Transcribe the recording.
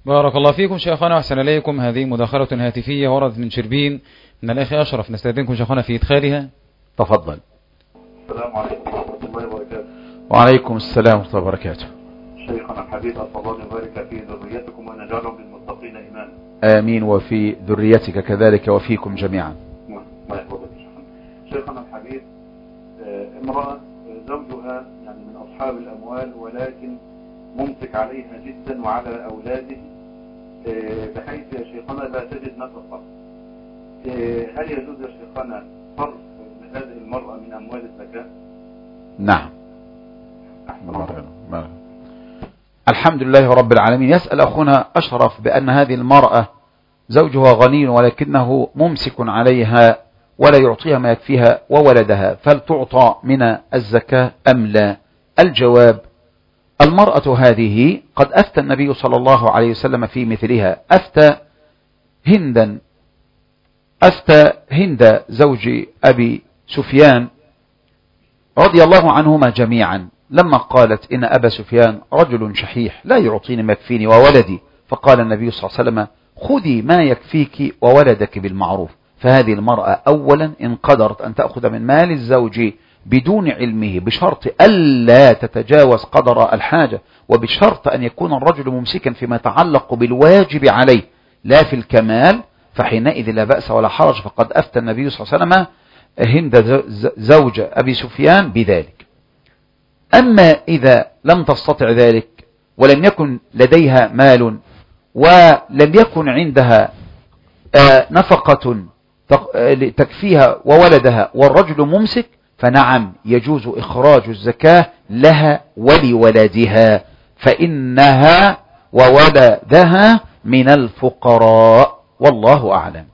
بارك الله فيكم شيخنا وأحسن إليكم. هذه مداخلة هاتفية وردت من شربين من الأخ أشرف، نستأذنكم شيخنا في إدخالها. تفضل. السلام عليكم ورحمة الله وبركاته. وعليكم السلام ورحمة الله وبركاته. شيخنا الحبيب أسأل الله يبارك في ذريتكم وأن يجعلهم للمتقين إماما. آمين، وفي ذريتك كذلك وفيكم جميعا. ما يحفظك شيخنا الحبيب. امرأة زوجها يعني من أصحاب الأموال ولكن ممسك عليها جدا وعلى أولاده بحيث يا شيخنا لا تجد نفقة. هل يجوز يا شيخنا صرف هذه المرأة من أموال الزكاة؟ نعم. الحمد لله رب العالمين. يسأل أخونا أشرف بأن هذه المرأة زوجها غني ولكنه ممسك عليها ولا يعطيها ما يكفيها وولدها، فلتعطى من الزكاة أم لا؟ الجواب: المرأة هذه قد أفتى النبي صلى الله عليه وسلم في مثلها. أفتى هند زوج أبي سفيان رضي الله عنهما جميعا لما قالت إن أبا سفيان رجل شحيح لا يعطيني ما يكفيني وولدي، فقال النبي صلى الله عليه وسلم: خذي ما يكفيك وولدك بالمعروف. فهذه المرأة أولا إن قدرت أن تأخذ من مال الزوج بدون علمه بشرط ألا تتجاوز قدر الحاجة، وبشرط أن يكون الرجل ممسكا فيما يتعلق بالواجب عليه لا في الكمال، فحينئذ لا بأس ولا حرج. فقد أفتى النبي صلى الله عليه وسلم هند زوج أبي سفيان بذلك. أما إذا لم تستطع ذلك ولم يكن لديها مال ولم يكن عندها نفقة تكفيها وولدها والرجل ممسك، فنعم يجوز إخراج الزكاة لها ولولدها، فإنها وولدها من الفقراء، والله أعلم.